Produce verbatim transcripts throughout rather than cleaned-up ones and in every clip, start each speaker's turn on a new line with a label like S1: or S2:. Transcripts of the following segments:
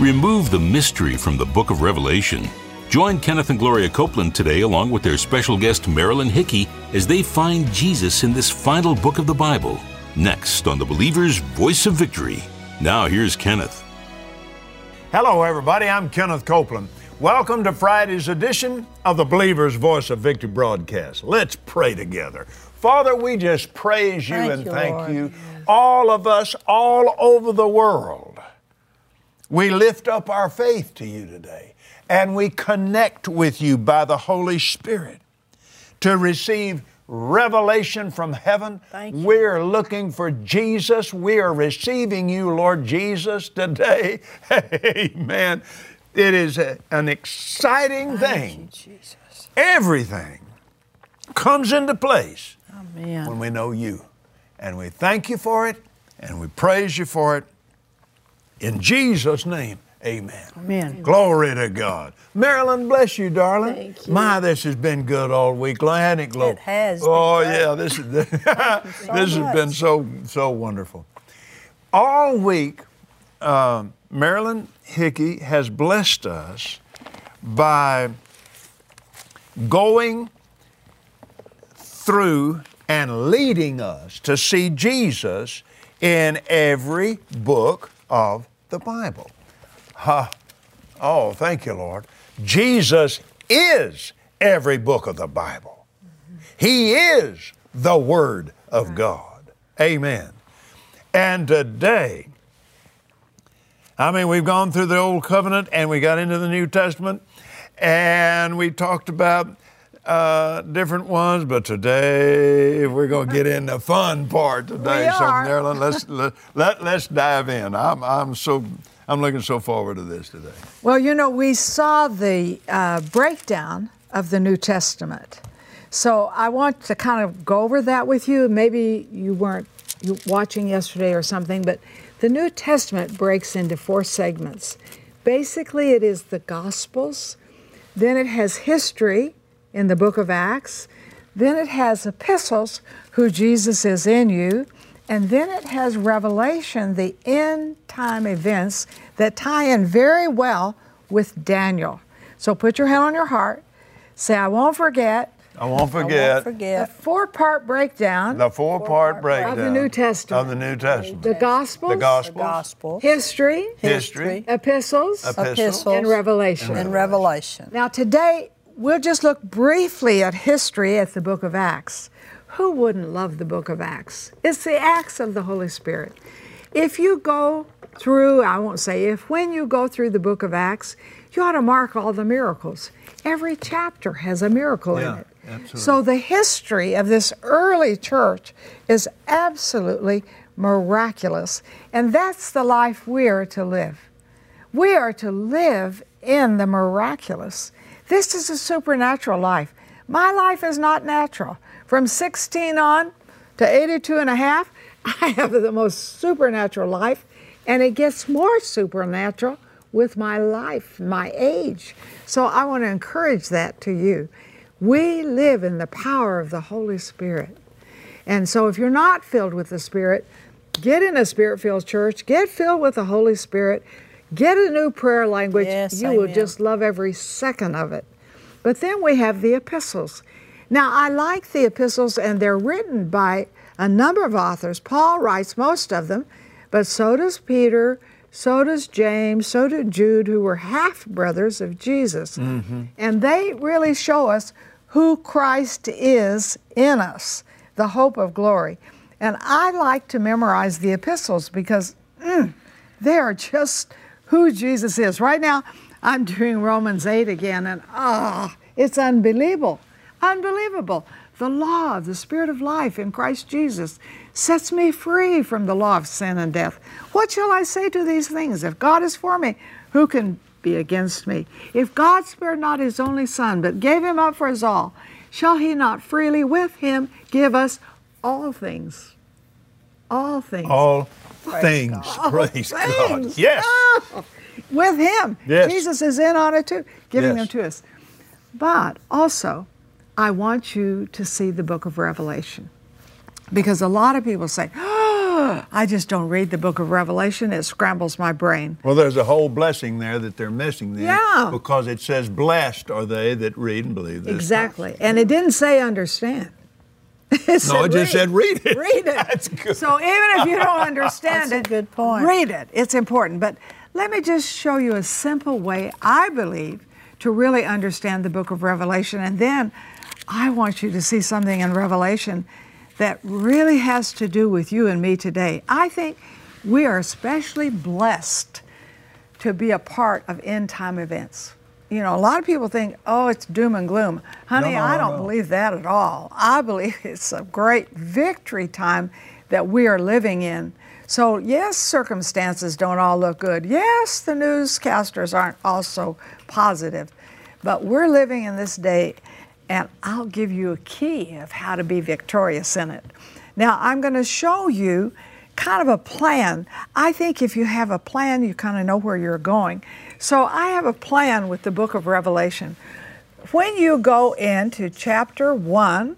S1: Remove the mystery from the book of Revelation. Join Kenneth and Gloria Copeland today along with their special guest Marilyn Hickey as they find Jesus in this final book of the Bible. Next on The Believer's Voice of Victory. Now here's Kenneth.
S2: Hello everybody, I'm Kenneth Copeland. Welcome to Friday's edition of the Believer's Voice of Victory broadcast. Let's pray together. Father, we just praise you
S3: thank
S2: and
S3: you,
S2: thank
S3: Lord.
S2: you. All of us all over the world, we lift up our faith to you today and we connect with you by the Holy Spirit to receive revelation from heaven.
S3: Thank you.
S2: We're looking for Jesus. We are receiving you, Lord Jesus, today. Amen. It is a, an exciting
S3: Thank
S2: thing.
S3: you, Jesus.
S2: Everything comes into place
S3: Amen.
S2: when we know you. And we thank you for it, and we praise you for it. In Jesus' name, amen.
S3: Amen.
S2: Glory to God. Marilyn, bless you, darling.
S3: Thank you.
S2: My, this has been good all week long, hasn't it, Glo?
S3: It has been
S2: Oh,
S3: great.
S2: yeah, this, is, this
S3: so
S2: has
S3: much.
S2: been so, so wonderful. All week, uh, Marilyn Hickey has blessed us by going through and leading us to see Jesus in every book of the Bible. Huh. Oh, thank you, Lord. Jesus is every book of the Bible. He is the Word of God. Amen. And today, I mean, we've gone through the Old Covenant and we got into the New Testament and we talked about uh, different ones, but today we're going to get in the fun part today.
S3: We
S2: so,
S3: are.
S2: Marilyn, let's let, let let's dive in. I'm I'm so I'm looking so forward to this today.
S4: Well, you know, we saw the uh, breakdown of the New Testament. So I want to kind of go over that with you. Maybe you weren't you watching yesterday or something, but the New Testament breaks into four segments. Basically, it is the Gospels, then it has history in the book of Acts, then it has epistles, who Jesus is in you, and then it has Revelation, the end time events that tie in very well with Daniel. So put your hand on your heart, say, I won't forget.
S2: I won't
S3: I
S2: forget
S3: won't
S4: The
S3: forget.
S4: four-part breakdown
S2: the four-part breakdown
S4: of the New Testament.
S2: Of the New Testament.
S4: The Gospels,
S2: The
S3: The
S2: Gospels,
S3: gospel,
S4: history,
S2: history,
S4: epistles,
S2: Epistles,
S3: epistles,
S4: and Revelation.
S3: and Revelation.
S4: Now today, we'll just look briefly at history at the book of Acts. Who wouldn't love the book of Acts? It's the Acts of the Holy Spirit. If you go through, I won't say if, when you go through the book of Acts, you ought to mark all the miracles. Every chapter has a miracle
S2: Yeah,
S4: in it.
S2: absolutely.
S4: So the history of this early church is absolutely miraculous. And that's the life we are to live. We are to live in the miraculous. This is a supernatural life. My life is not natural. From sixteen on to eighty-two and a half, I have the most supernatural life, and it gets more supernatural with my life, my age. So I want to encourage that to you. We live in the power of the Holy Spirit. And so if you're not filled with the Spirit, get in a Spirit-filled church, get filled with the Holy Spirit, get a new prayer language.
S3: Yes,
S4: you will
S3: amen.
S4: just love every second of it. But then we have the epistles. Now, I like the epistles, and they're written by a number of authors. Paul writes most of them, but so does Peter, so does James, so did Jude, who were half-brothers of Jesus. Mm-hmm. And they really show us who Christ is in us, the hope of glory. And I like to memorize the epistles because mm, they are just who Jesus is. Right now, I'm doing Romans eight again, and ah, it's unbelievable. Unbelievable. The law of the Spirit of life in Christ Jesus sets me free from the law of sin and death. What shall I say to these things? If God is for me, who can be against me? If God spared not his only Son, but gave him up for us all, shall he not freely with him give us all things? All things.
S2: all
S3: Praise
S2: things.
S3: God.
S2: Praise
S4: All
S2: God.
S4: things.
S2: Yes.
S4: Oh, with him.
S2: Yes.
S4: Jesus is in on it too, giving
S2: Yes.
S4: them to us. But also, I want you to see the book of Revelation. Because a lot of people say, oh, oh, I just don't read the book of Revelation. It scrambles my brain.
S2: Well, there's a whole blessing there that they're missing there.
S4: Yeah.
S2: Because it says, blessed are they that read and believe this.
S4: Exactly. And it didn't say understand. It
S2: No,
S4: said
S2: it just
S4: read.
S2: said read it.
S4: Read it.
S2: That's good.
S4: So even if you don't understand
S3: That's
S4: it,
S3: a good point.
S4: read it. It's important. But let me just show you a simple way, I believe, to really understand the book of Revelation. And then I want you to see something in Revelation that really has to do with you and me today. I think we are especially blessed to be a part of end time events. You know, a lot of people think, oh, it's doom and gloom. Honey,
S2: No, no,
S4: I
S2: no,
S4: don't
S2: no.
S4: believe that at all. I believe it's a great victory time that we are living in. So yes, circumstances don't all look good. Yes, the newscasters aren't also positive. But we're living in this day, and I'll give you a key of how to be victorious in it. Now, I'm going to show you kind of a plan. I think if you have a plan, you kind of know where you're going. So I have a plan with the book of Revelation. When you go into chapter one,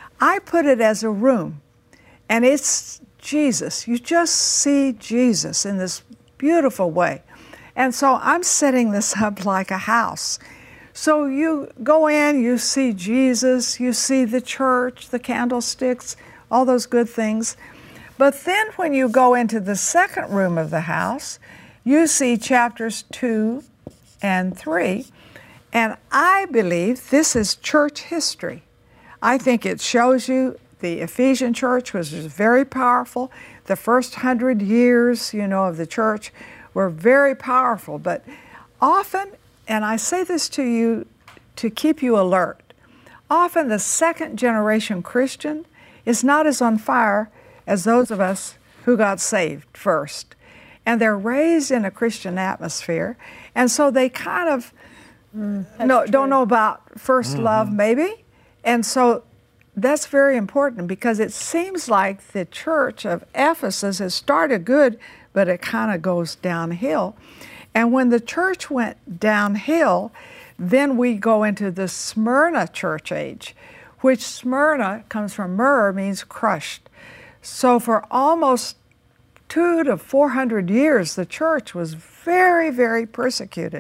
S4: I put it as a room, and it's Jesus. You just see Jesus in this beautiful way. And so I'm setting this up like a house. So you go in, you see Jesus, you see the church, the candlesticks, all those good things. But then when you go into the second room of the house, you see chapters two and three. And I believe this is church history. I think it shows you the Ephesian church was very powerful. The first hundred years, you know, of the church were very powerful. But often, and I say this to you to keep you alert, often the second generation Christian is not as on fire as those of us who got saved first. And they're raised in a Christian atmosphere, and so they kind of mm, no, don't know about first mm-hmm. love maybe. And so that's very important, because it seems like the church of Ephesus has started good, but it kind of goes downhill. And when the church went downhill, then we go into the Smyrna church age, which Smyrna comes from myrrh, means crushed. So for almost two to four hundred years, the church was very, very persecuted.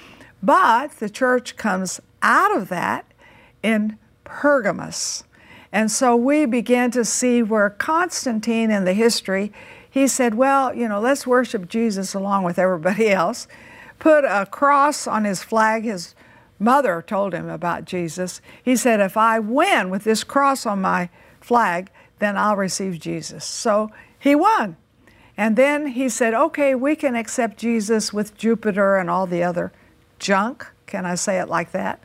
S4: But the church comes out of that in Pergamos. And so we began to see where Constantine in the history, he said, well, you know, let's worship Jesus along with everybody else. Put a cross on his flag. His mother told him about Jesus. He said, if I win with this cross on my flag, then I'll receive Jesus. So he won. And then he said, okay, we can accept Jesus with Jupiter and all the other junk. Can I say it like that?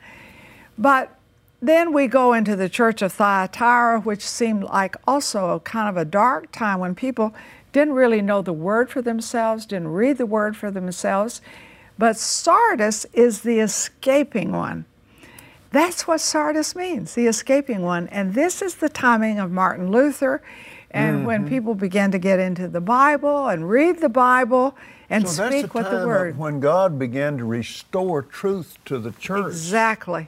S4: But then we go into the church of Thyatira, which seemed like also a kind of a dark time when people didn't really know the word for themselves, didn't read the word for themselves. But Sardis is the escaping one. That's what Sardis means, the escaping one. And this is the timing of Martin Luther, and mm-hmm. when people began to get into the Bible and read the Bible and
S2: so
S4: speak
S2: that's the
S4: with the
S2: time
S4: word.
S2: When God began to restore truth to the church.
S4: Exactly.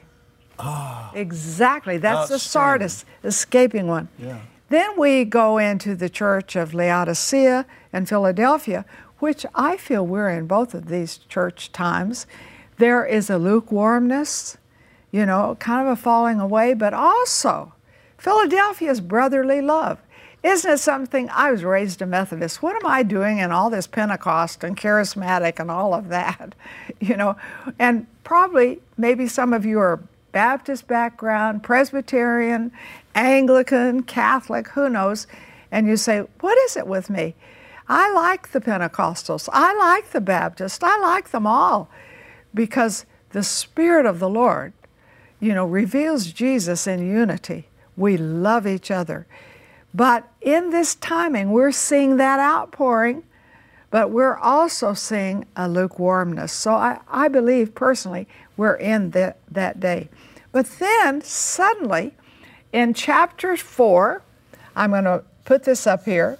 S2: Ah,
S4: exactly. That's the
S2: outstanding.
S4: Sardis, escaping one.
S2: Yeah.
S4: Then we go into the church of Laodicea and Philadelphia, which I feel we're in both of these church times. There is a lukewarmness, you know, kind of a falling away, but also Philadelphia's brotherly love. Isn't it something? I was raised a Methodist. What am I doing in all this Pentecost and charismatic and all of that? You know, and probably maybe some of you are Baptist background, Presbyterian, Anglican, Catholic, who knows? And you say, what is it with me? I like the Pentecostals. I like the Baptists. I like them all, because the Spirit of the Lord, you know, reveals Jesus in unity. We love each other. But in this timing, we're seeing that outpouring, but we're also seeing a lukewarmness. So I, I believe personally we're in the, that day. But then suddenly in chapter four, I'm going to put this up here,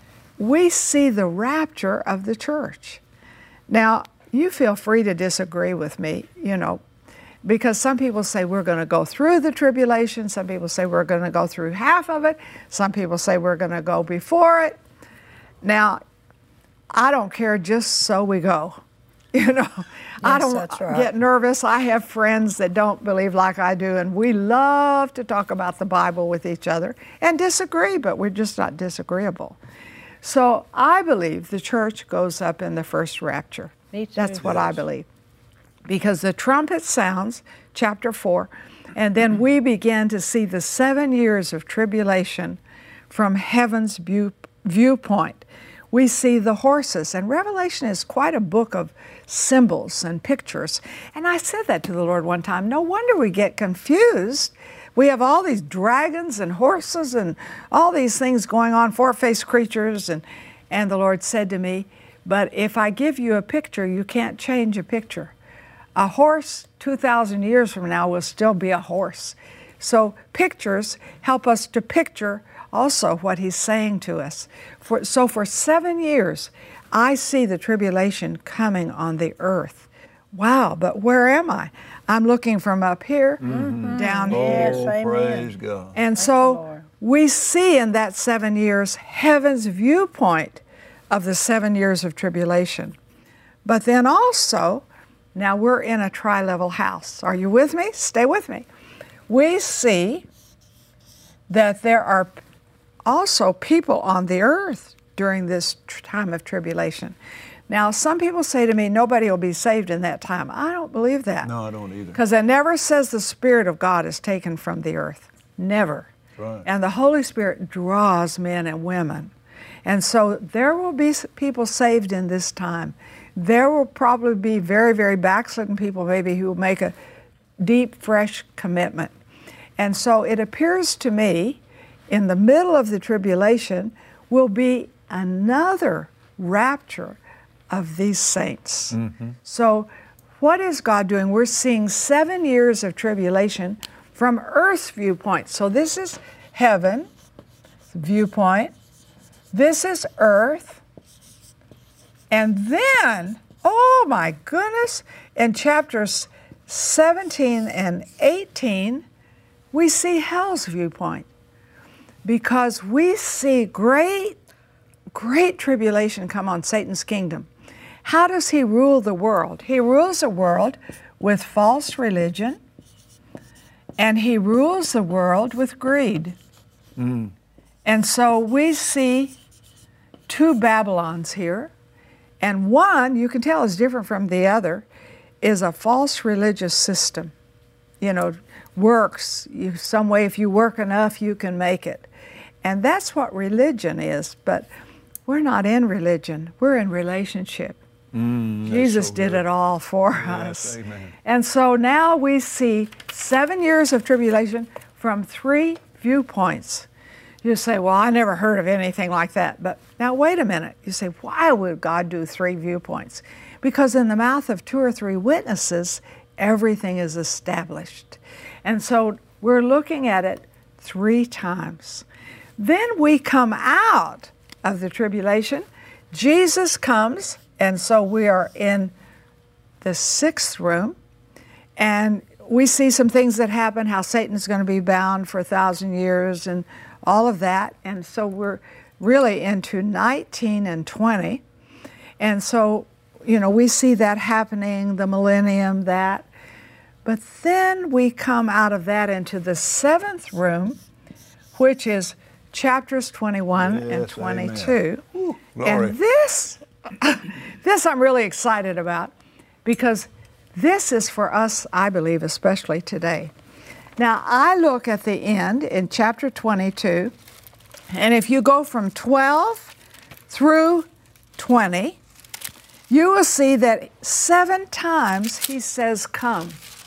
S4: we see the rapture of the church. Now, you feel free to disagree with me, you know, because some people say we're going to go through the tribulation. Some people say we're going to go through half of it. Some people say we're going to go before it. Now, I don't care, just so we go. You know, yes, I don't
S3: that's right.
S4: get nervous. I have friends that don't believe like I do, and we love to talk about the Bible with each other and disagree, but we're just not disagreeable. So I believe the church goes up in the first rapture.
S3: Me too.
S4: That's what
S2: Yes.
S4: I believe. Because the trumpet sounds, chapter four, and then we begin to see the seven years of tribulation from heaven's view, viewpoint. We see the horses, and Revelation is quite a book of symbols and pictures. And I said that to the Lord one time. No wonder we get confused. We have all these dragons and horses and all these things going on, four-faced creatures. And, and the Lord said to me, but if I give you a picture, you can't change a picture. A horse two thousand years from now will still be a horse. So pictures help us to picture also what he's saying to us. For, so for seven years, I see the tribulation coming on the earth. Wow, but where am I? I'm looking from up here, mm-hmm. down
S2: Oh,
S4: here.
S3: Yes, amen.
S2: praise God.
S4: And
S3: Thank you,
S4: so
S3: Lord.
S4: we see in that seven years heaven's viewpoint of the seven years of tribulation. But then also, now we're in a tri-level house. Are you with me? Stay with me. We see that there are also people on the earth during this tr- time of tribulation. Now, some people say to me, nobody will be saved in that time. I don't believe that.
S2: No, I don't either.
S4: Because it never says the Spirit of God is taken from the earth. Never.
S2: Right.
S4: And the Holy Spirit draws men and women. And so there will be s- people saved in this time. There will probably be very, very backslidden people maybe who will make a deep, fresh commitment. And so it appears to me in the middle of the tribulation will be another rapture of these saints. Mm-hmm. So what is God doing? We're seeing seven years of tribulation from earth's viewpoint. So this is heaven viewpoint. This is earth. And then, oh my goodness, in chapters seventeen and eighteen, we see hell's viewpoint. Because we see great, great tribulation come on Satan's kingdom. How does he rule the world? He rules the world with false religion, and he rules the world with greed. Mm. And so we see two Babylons here, and one, you can tell is different from the other, is a false religious system. You know, works, you, some way if you work enough, you can make it. And that's what religion is, but we're not in religion, we're in relationship. Mm, Jesus so did it all for yes, us. Amen. And so now we see seven years of tribulation from three viewpoints. You say, well, I never heard of anything like that. But now wait a minute. You say, why would God do three viewpoints? Because in the mouth of two or three witnesses, everything is established. And so we're looking at it three times. Then we come out of the tribulation. Jesus comes, and so we are in the sixth room, and we see some things that happen, how Satan's going to be bound for a thousand years and all of that. And so we're really into nineteen and twenty. And so, you know, we see that happening, the millennium, that. But then we come out of that into the seventh room, which is chapters twenty-one yes, and twenty-two.
S2: Ooh,
S4: and this, this I'm really excited about, because this is for us, I believe, especially today. Now, I look at the end in chapter twenty-two, and if you go from twelve through twenty, you will see that seven times he says, come,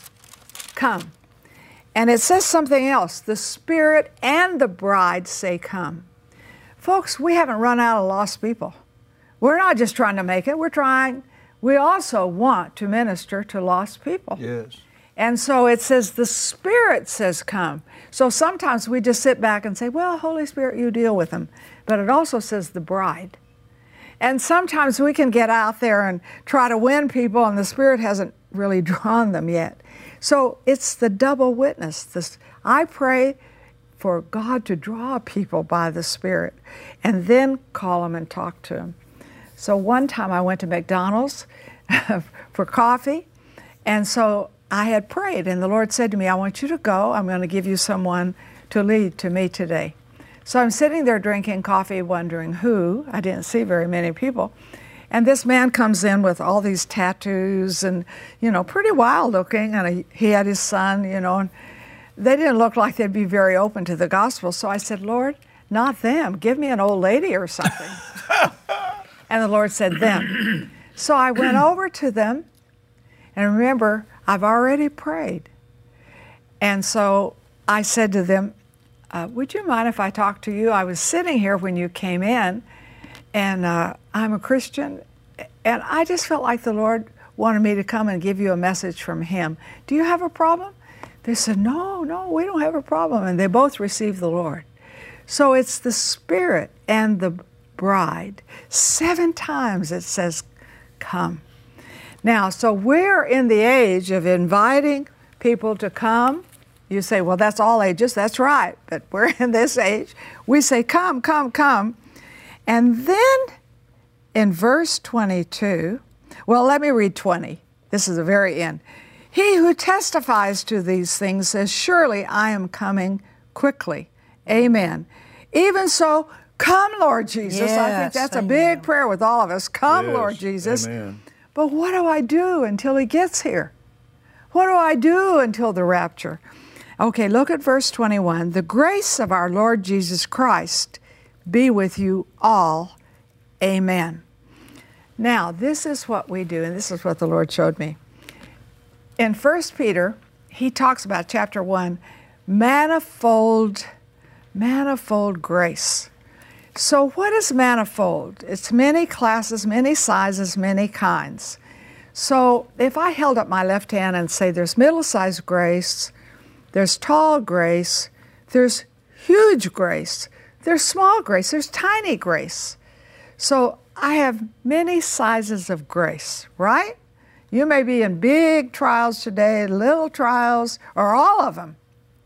S4: come. And it says something else. The Spirit and the bride say, come. Folks, we haven't run out of lost people. We're not just trying to make it. We're trying, we also want to minister to lost people.
S2: Yes.
S4: And so it says the Spirit says, come. So sometimes we just sit back and say, well, Holy Spirit, you deal with them. But it also says the bride. And sometimes we can get out there and try to win people, and the Spirit hasn't really drawn them yet. So it's the double witness. This, I pray for God to draw people by the Spirit and then call them and talk to them. So one time I went to McDonald's for coffee, and so I had prayed, and the Lord said to me, I want you to go. I'm going to give you someone to lead to me today. So I'm sitting there drinking coffee, wondering who. I didn't see very many people. And this man comes in with all these tattoos and, you know, pretty wild looking, and he, he had his son, you know, and they didn't look like they'd be very open to the gospel. So I said, Lord, not them. Give me an old lady or something. And the Lord said, them. So I went over to them, and remember, I've already prayed. And so I said to them, uh, would you mind if I talk to you? I was sitting here when you came in, and uh, I'm a Christian, and I just felt like the Lord wanted me to come and give you a message from Him. Do you have a problem? They said, no, no, we don't have a problem. And they both received the Lord. So it's the Spirit and the bride. Seven times it says, come. Now, so we're in the age of inviting people to come. You say, well, that's all ages. That's right. But we're in this age. We say, come, come, come. And then in verse twenty-two, well, let me read twenty. This is the very end. He who testifies to these things says, surely I am coming quickly. Amen. Even so, come, Lord Jesus.
S3: Yes,
S4: I think that's
S3: amen.
S4: a big prayer with all of us. Come,
S2: Yes,
S4: Lord Jesus.
S2: amen.
S4: But what do I do until He gets here? What do I do until the rapture? Okay, look at verse twenty-one. The grace of our Lord Jesus Christ be with you all. Amen. Now, this is what we do, and this is what the Lord showed me. In First Peter, he talks about chapter one, manifold, manifold grace. So what is manifold? It's many classes, many sizes, many kinds. So if I held up my left hand and say there's middle-sized grace, there's tall grace, there's huge grace, there's small grace, there's tiny grace. So I have many sizes of grace, right? You may be in big trials today, little trials, or all of them.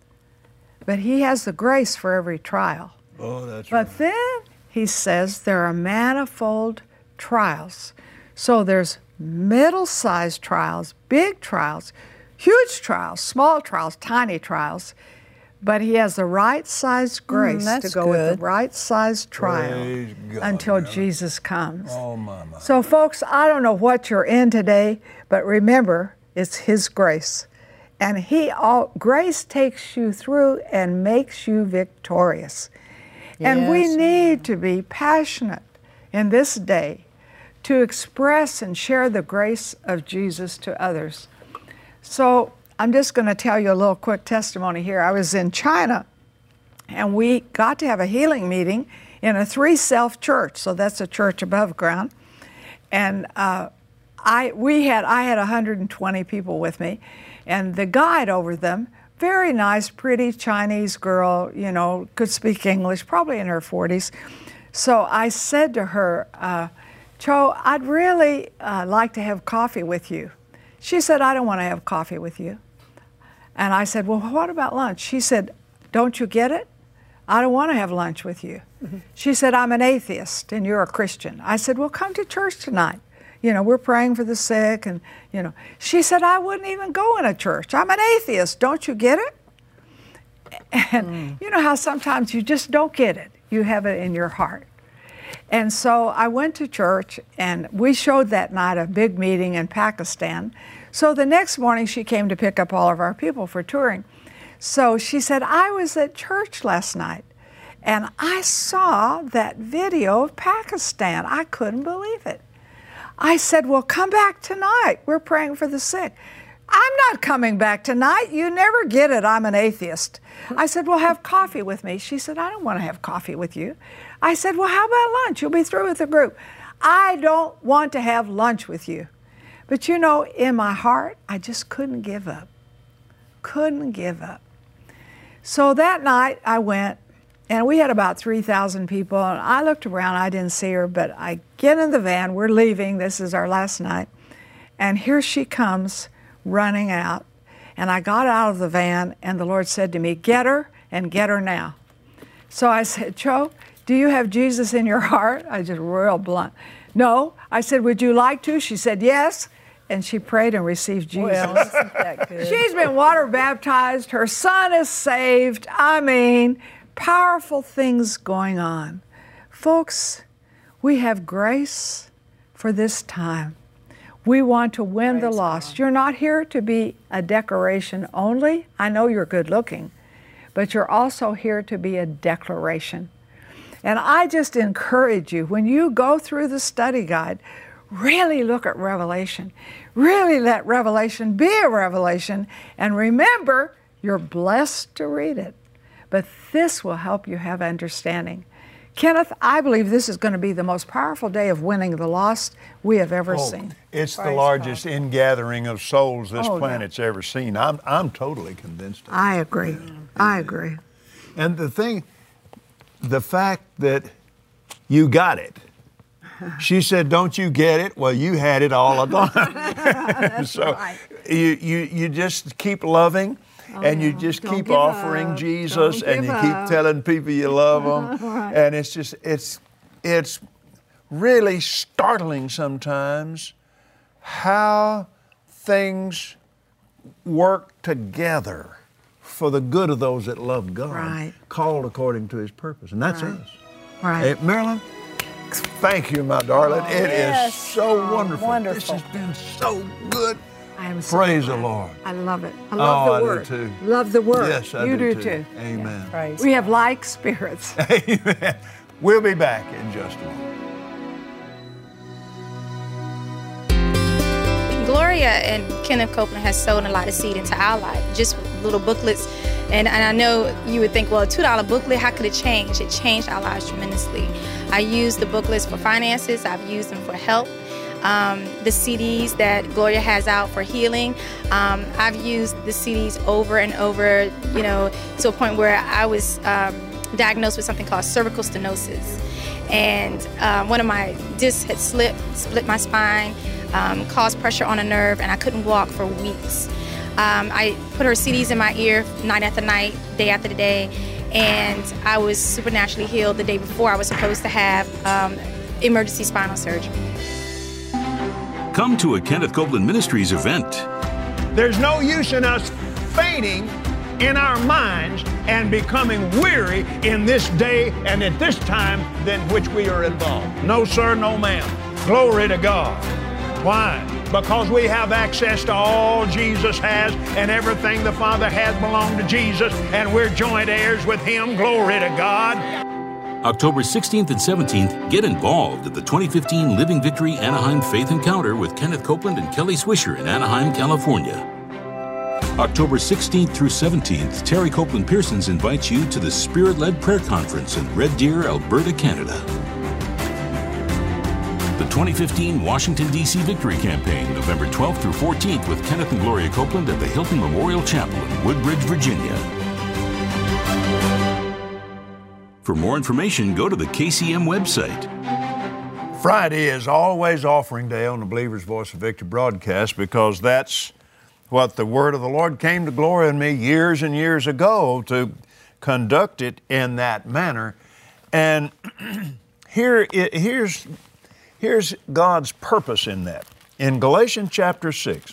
S4: But He has the grace for every trial.
S2: Oh, that's
S4: But
S2: right.
S4: then He says there are manifold trials. So there's middle-sized trials, big trials, huge trials, small trials, tiny trials. But He has the right-sized grace to
S3: that's
S4: go with
S3: good.
S4: the right-sized trial
S2: Praise God,
S4: until
S2: Marilyn.
S4: Jesus comes.
S2: Oh, my, my.
S4: So, folks, I don't know what you're in today, but remember, it's His grace. And He all grace takes you through and makes you victorious. And we
S3: Yes.
S4: need to be passionate in this day to express and share the grace of Jesus to others. So I'm just going to tell you a little quick testimony here. I was in China, and we got to have a healing meeting in a three-self church. So that's a church above ground. And uh, I we had I had one hundred twenty people with me, and the guide over them, very nice, pretty Chinese girl, you know, could speak English, probably in her forties. So I said to her, uh, Cho, I'd really uh, like to have coffee with you. She said, I don't want to have coffee with you. And I said, well, what about lunch? She said, don't you get it? I don't want to have lunch with you. Mm-hmm. She said, I'm an atheist and you're a Christian. I said, well, come to church tonight. You know, we're praying for the sick and, you know. She said, I wouldn't even go in a church. I'm an atheist. Don't you get it? And mm. you know how sometimes you just don't get it. You have it in your heart. And so I went to church, and we showed that night a big meeting in Pakistan. So the next morning she came to pick up all of our people for touring. So she said, I was at church last night, and I saw that video of Pakistan. I couldn't believe it. I said, well, come back tonight. We're praying for the sick. I'm not coming back tonight. You never get it. I'm an atheist. I said, well, have coffee with me. She said, I don't want to have coffee with you. I said, well, how about lunch? You'll be through with the group. I don't want to have lunch with you. But you know, in my heart, I just couldn't give up. Couldn't give up. So that night I went, and we had about three thousand people, and I looked around, I didn't see her, but I get in the van, we're leaving, this is our last night, and here she comes running out, and I got out of the van, and the Lord said to me, get her and get her now. So I said, Cho, do you have Jesus in your heart? I just real blunt. No. I said, would you like to? She said, yes. And she prayed and received Jesus.
S3: Well, isn't that good?
S4: She's been water baptized. Her son is saved. I mean, powerful things going on. Folks, we have grace for this time. We want to win Praise the lost. God. You're not here to be a decoration only. I know you're good looking, but you're also here to be a declaration. And I just encourage you, when you go through the study guide, really look at Revelation. Really let Revelation be a revelation. And remember, you're blessed to read it. But this will help you have understanding. Kenneth, I believe this is going to be the most powerful day of winning the lost we have ever
S2: oh,
S4: seen.
S2: It's
S3: Praise
S2: the largest
S3: God.
S2: ingathering of souls this
S4: Oh,
S2: planet's
S4: yeah.
S2: ever seen. I'm, I'm totally convinced of it.
S4: I agree. I agree.
S2: And the thing, the fact that you got it. She said, don't you get it? Well, you had it all along. So
S4: right.
S2: you, you, you just keep loving.
S4: Oh,
S2: and you just
S4: don't
S2: keep
S4: give
S2: offering
S4: up.
S2: Jesus,
S4: Don't
S2: and
S4: give
S2: you
S4: up.
S2: keep telling people you love them.
S4: Right.
S2: And it's just, it's, it's really startling sometimes how things work together for the good of those that love God,
S4: Right.
S2: called according to His purpose. And that's
S4: Right.
S2: us.
S4: Right.
S2: Hey, Marilyn, thank you, my darling.
S3: Oh,
S2: it is
S3: yes.
S2: so
S3: Oh,
S2: wonderful.
S3: wonderful.
S2: This has been so good.
S4: I am so
S2: Praise the
S4: glad.
S2: Lord.
S4: I love it. I love
S2: Oh,
S4: the
S2: I do
S4: word.
S2: too.
S4: Love the word.
S2: Yes, I
S4: you
S2: do,
S4: do
S2: too.
S4: too.
S2: Amen.
S3: Praise
S4: We have like spirits.
S2: Amen. We'll be back in just a moment.
S5: Gloria and Kenneth Copeland has sown a lot of seed into our life, just little booklets. And, and I know you would think, well, a two dollar booklet, how could it change? It changed our lives tremendously. I use the booklets for finances. I've used them for help. Um, the C Ds that Gloria has out for healing, um, I've used the C Ds over and over, you know, to a point where I was um, diagnosed with something called cervical stenosis. And um, one of my discs had slipped, split my spine, um, caused pressure on a nerve, and I couldn't walk for weeks. Um, I put her C Ds in my ear night after night, day after day, and I was supernaturally healed the day before I was supposed to have um, emergency spinal surgery.
S1: Come to a Kenneth Copeland Ministries event.
S2: There's no use in us fainting in our minds and becoming weary in this day and at this time in which we are involved. No, sir, no, ma'am. Glory to God. Why? Because we have access to all Jesus has, and everything the Father has belonged to Jesus, and we're joint heirs with Him. Glory to God.
S1: October sixteenth and seventeenth, get involved at the twenty fifteen Living Victory Anaheim Faith Encounter with Kenneth Copeland and Kelly Swisher in Anaheim, California. October sixteenth through seventeenth, Terry Copeland Pearsons invites you to the Spirit-Led Prayer Conference in Red Deer, Alberta, Canada. The twenty fifteen Washington, D C Victory Campaign, November twelfth through fourteenth with Kenneth and Gloria Copeland at the Hilton Memorial Chapel in Woodbridge, Virginia. For more information, go to the K C M website.
S2: Friday is always offering day on the Believer's Voice of Victory broadcast, because that's what the word of the Lord came to Gloria and me years and years ago, to conduct it in that manner. And here, it, here's, here's God's purpose in that. In Galatians chapter six,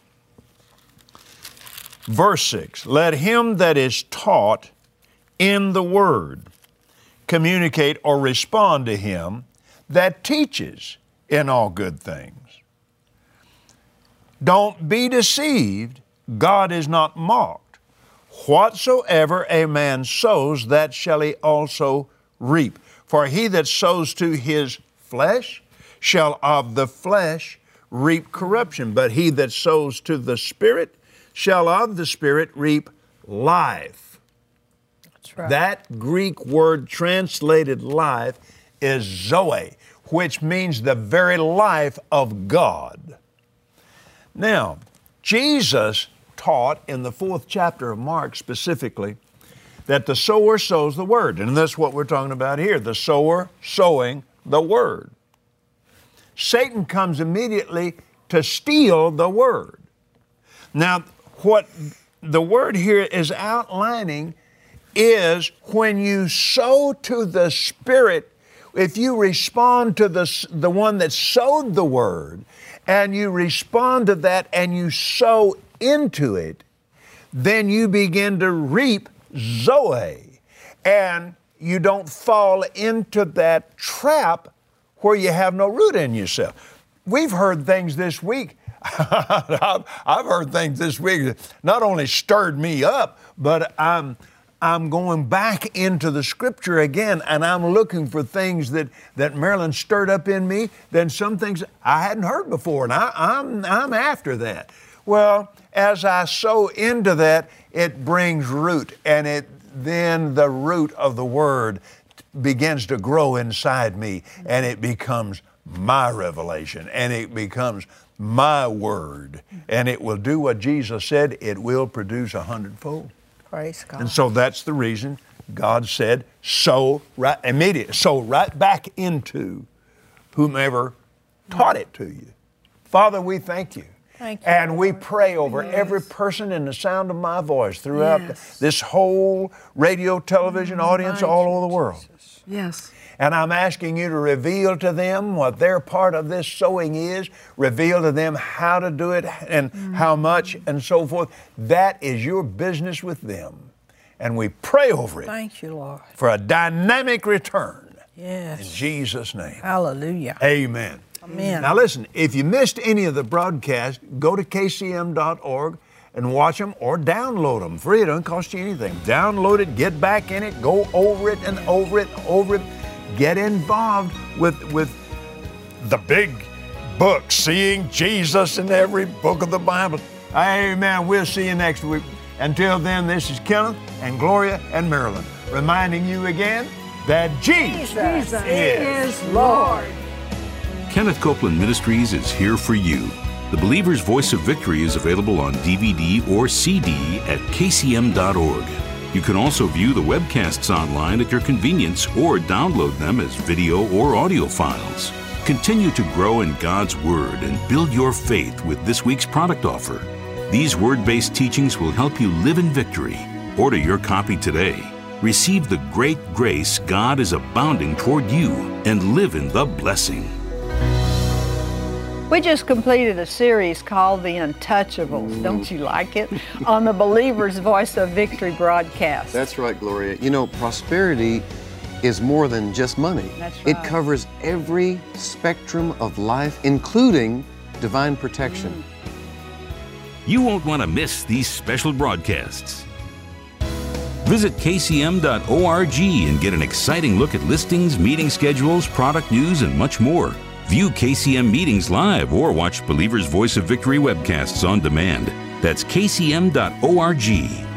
S2: verse six, let him that is taught in the word communicate or respond to him that teaches in all good things. Don't be deceived, God is not mocked. Whatsoever a man sows, that shall he also reap. For he that sows to his flesh shall of the flesh reap corruption, but he that sows to the Spirit shall of the Spirit reap life.
S3: Right.
S2: That Greek word translated life is Zoe, which means the very life of God. Now, Jesus taught in the fourth chapter of Mark specifically that the sower sows the word. And that's what we're talking about here, the sower sowing the word. Satan comes immediately to steal the word. Now, what the word here is outlining is when you sow to the Spirit, if you respond to the, the one that sowed the Word, and you respond to that and you sow into it, then you begin to reap Zoe. And you don't fall into that trap where you have no root in yourself. We've heard things this week. I've, I've heard things this week that not only stirred me up, but I'm, I'm going back into the Scripture again, and I'm looking for things that, that Marilyn stirred up in me, then some things I hadn't heard before, and I, I'm, I'm after that. Well, as I sow into that, it brings root, and it then the root of the Word begins to grow inside me, and it becomes my revelation, and it becomes my Word, and it will do what Jesus said, it will produce a hundredfold.
S4: Praise God.
S2: And so that's the reason God said, sow right immediately, sow right back into whomever taught it to you. Father, we thank you.
S4: Thank you,
S2: and we
S4: Lord.
S2: pray over
S4: Yes.
S2: every person in the sound of my voice throughout
S4: Yes.
S2: this whole radio, television audience
S4: Thank
S2: all
S4: you,
S2: over the world.
S4: Yes.
S2: And I'm asking you to reveal to them what their part of this sowing is, reveal to them how to do it and mm. how much and so forth. That is your business with them. And we pray over it.
S3: Thank you, Lord.
S2: For a dynamic return.
S3: Yes.
S2: In Jesus' name.
S3: Hallelujah.
S2: Amen.
S3: Amen.
S2: Now listen, if you missed any of the broadcasts, go to K C M dot org and watch them or download them. Free, it doesn't cost you anything. Download it, get back in it, go over it and over it and over it. Get involved with, with the big book, Seeing Jesus in Every Book of the Bible. Amen. We'll see you next week. Until then, this is Kenneth and Gloria and Marilyn reminding you again that Jesus,
S4: Jesus
S2: is,
S4: is Lord.
S1: Kenneth Copeland Ministries is here for you. The Believer's Voice of Victory is available on D V D or C D at K C M dot org. You can also view the webcasts online at your convenience or download them as video or audio files. Continue to grow in God's Word and build your faith with this week's product offer. These Word-based teachings will help you live in victory. Order your copy today. Receive the great grace God is abounding toward you and live in the blessing.
S3: We just completed a series called The Untouchables, don't you like it? On the Believer's Voice of Victory broadcast.
S6: That's right, Gloria. You know, prosperity is more than just money.
S3: That's
S6: It
S3: right.
S6: covers every spectrum of life, including divine protection.
S3: Mm.
S1: You won't want to miss these special broadcasts. Visit K C M dot org and get an exciting look at listings, meeting schedules, product news, and much more. View K C M meetings live or watch Believer's Voice of Victory webcasts on demand. That's K C M dot org.